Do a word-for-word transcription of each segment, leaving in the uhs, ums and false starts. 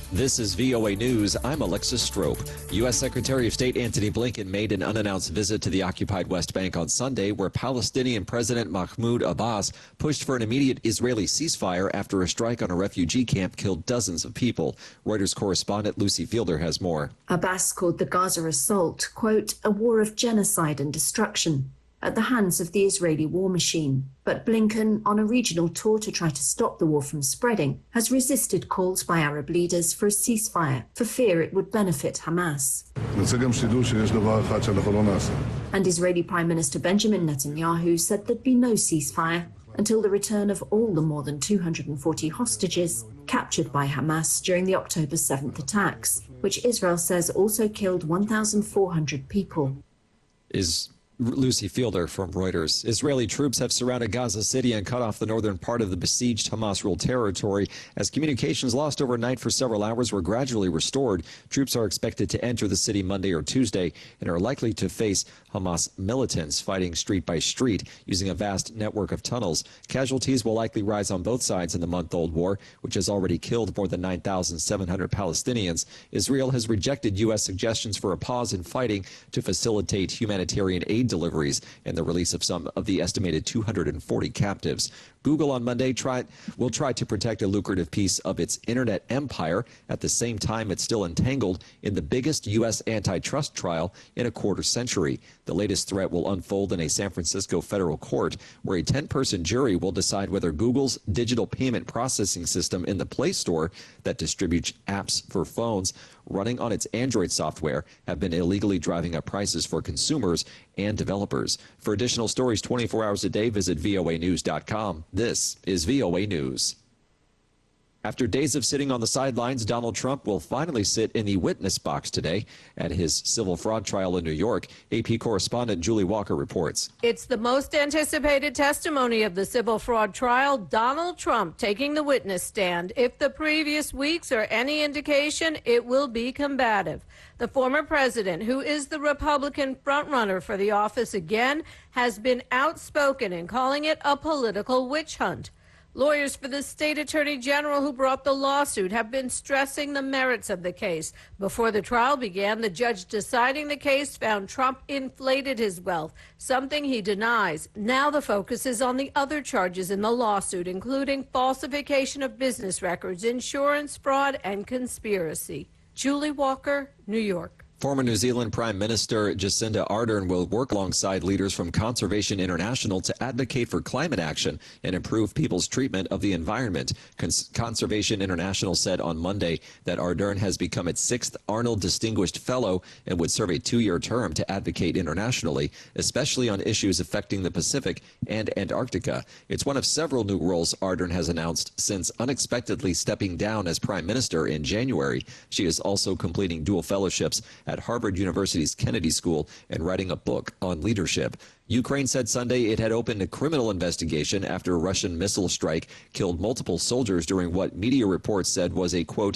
This is V O A News. I'm Alexis Strope. U S. Secretary of State Antony Blinken made an unannounced visit to the occupied West Bank on Sunday, where Palestinian President Mahmoud Abbas pushed for an immediate Israeli ceasefire after a strike on a refugee camp killed dozens of people. Reuters correspondent Lucy Fielder has more. Abbas called the Gaza assault, quote, a war of genocide and destruction at the hands of the Israeli war machine. But Blinken, on a regional tour to try to stop the war from spreading, has resisted calls by Arab leaders for a ceasefire for fear it would benefit Hamas. And Israeli Prime Minister Benjamin Netanyahu said there'd be no ceasefire until the return of all the more than two hundred forty hostages captured by Hamas during the October seventh attacks, which Israel says also killed one thousand four hundred people. Is Lucy Fielder from Reuters. Israeli troops have surrounded Gaza City and cut off the northern part of the besieged Hamas-ruled territory. As communications lost overnight for several hours were gradually restored, troops are expected to enter the city Monday or Tuesday and are likely to face Hamas militants fighting street by street using a vast network of tunnels. Casualties will likely rise on both sides in the month-old war, which has already killed more than nine thousand seven hundred Palestinians. Israel has rejected U S suggestions for a pause in fighting to facilitate humanitarian aid deliveries and the release of some of the estimated two hundred forty captives. Google on Monday tried, will try to protect a lucrative piece of its internet empire. At the same time, it's still entangled in the biggest U S antitrust trial in a quarter century. The latest threat will unfold in a San Francisco federal court, where a ten-person jury will decide whether Google's digital payment processing system in the Play Store that distributes apps for phones running on its Android software have been illegally driving up prices for consumers and developers. For additional stories twenty-four hours a day, visit V O A news dot com. This is V O A News. After days of sitting on the sidelines, Donald Trump will finally sit in the witness box today at his civil fraud trial in New York. A P correspondent Julie Walker reports. It's the most anticipated testimony of the civil fraud trial, Donald Trump taking the witness stand. If the previous weeks are any indication, it will be combative. The former president, who is the Republican frontrunner for the office again, has been outspoken in calling it a political witch hunt. Lawyers for the state attorney general who brought the lawsuit have been stressing the merits of the case. Before the trial began, the judge deciding the case found Trump inflated his wealth, something he denies. Now the focus is on the other charges in the lawsuit, including falsification of business records, insurance fraud, and conspiracy. Julie Walker, New York. Former New Zealand Prime Minister Jacinda Ardern will work alongside leaders from Conservation International to advocate for climate action and improve people's treatment of the environment. Cons- Conservation International said on Monday that Ardern has become its sixth Arnold Distinguished Fellow and would serve a two-year term to advocate internationally, especially on issues affecting the Pacific and Antarctica. It's one of several new roles Ardern has announced since unexpectedly stepping down as Prime Minister in January. She is also completing dual fellowships at Harvard University's Kennedy School and writing a book on leadership. Ukraine said Sunday it had opened a criminal investigation after a Russian missile strike killed multiple soldiers during what media reports said was a, quote,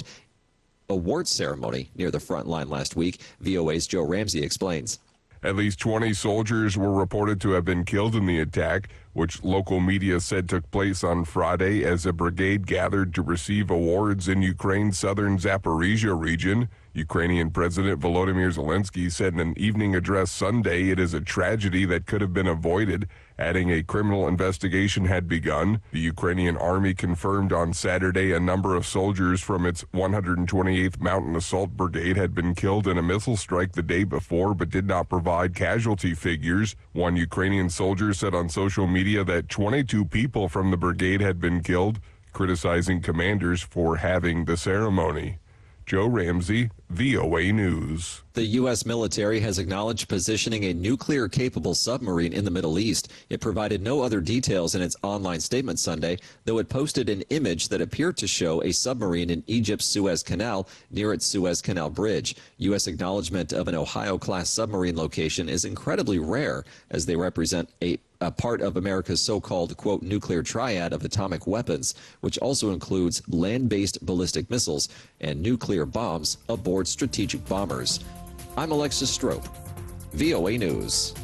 award ceremony near the front line last week. V O A's Joe Ramsey explains. At least twenty soldiers were reported to have been killed in the attack, which local media said took place on Friday as a brigade gathered to receive awards in Ukraine's southern Zaporizhia region. Ukrainian President Volodymyr Zelensky said in an evening address Sunday it is a tragedy that could have been avoided, adding a criminal investigation had begun. The Ukrainian army confirmed on Saturday a number of soldiers from its one hundred twenty-eighth Mountain Assault Brigade had been killed in a missile strike the day before, but did not provide casualty figures. One Ukrainian soldier said on social media that twenty-two people from the brigade had been killed, criticizing commanders for having the ceremony. Joe Ramsey, V O A News. The U S military has acknowledged positioning a nuclear-capable submarine in the Middle East. It provided no other details in its online statement Sunday, though it posted an image that appeared to show a submarine in Egypt's Suez Canal near its Suez Canal Bridge. U S acknowledgement of an Ohio-class submarine location is incredibly rare, as they represent a a part of America's so-called, quote, nuclear triad of atomic weapons, which also includes land-based ballistic missiles and nuclear bombs aboard strategic bombers. I'm Alexis Strope, V O A News.